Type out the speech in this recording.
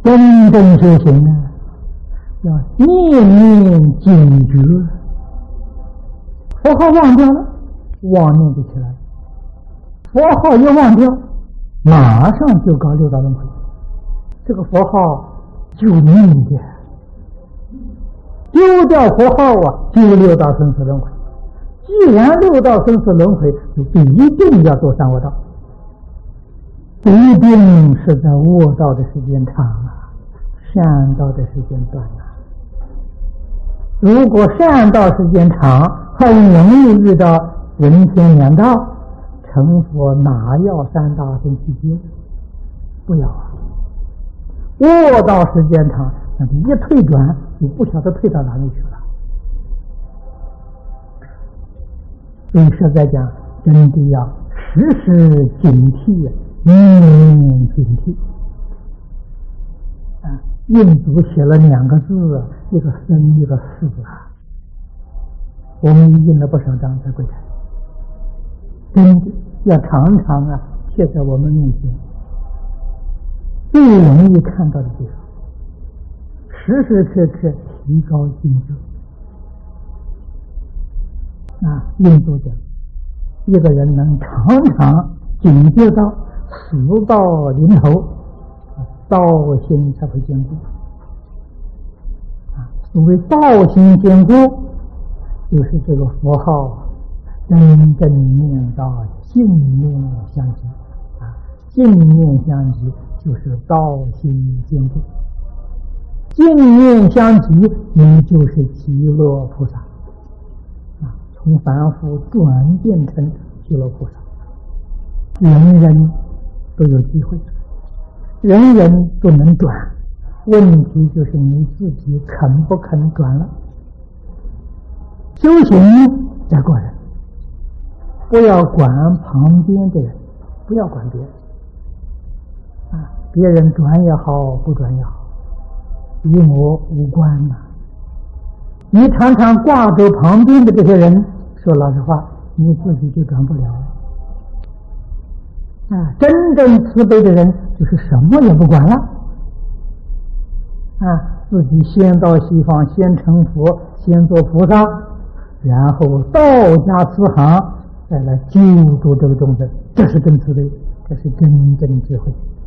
真正修行啊，要念念警觉，佛号忘掉了，妄念就起来了；佛号一忘掉，马上就搞六道轮回。这个佛号救命的，丢掉佛号啊，就六道生死轮回。既然六道生死轮回，就一定要做三恶道，不一定是在恶道的时间长啊，善道的时间短啊。如果善道时间长，很容易遇到人天两道，成佛哪要三大分七界？不要啊！恶道时间长，那一退转就不晓得退到哪里去了。所以实在讲，真的要时时警惕，念念警惕。啊，印度写了2个字，一个生，一个死啊。我们印了不少张在柜台，真的要常常啊贴在我们面前，最容易看到的地方，时时刻刻提高警觉。啊，印度讲，一个人能常常警觉到死到临头，道心才会坚固。啊，所谓道心坚固，就是这个佛号真正念到净念相继。啊，净念相继就是道心坚固，净念相继，你就是极乐菩萨。从凡夫转变成极乐菩萨，人人都有机会，人人都能转，问题就是你自己肯不肯转了。修行在个人，不要管旁边的人，不要管别人啊，别人转也好，不转也好，与我无关呐。你常常挂着旁边的这些人，说老实话，你自己就转不了啊！真正慈悲的人就是什么也不管了啊！自己先到西方，先成佛，先做菩萨，然后道家慈航，再来救度这个众生，这是真慈悲，这是真正智慧。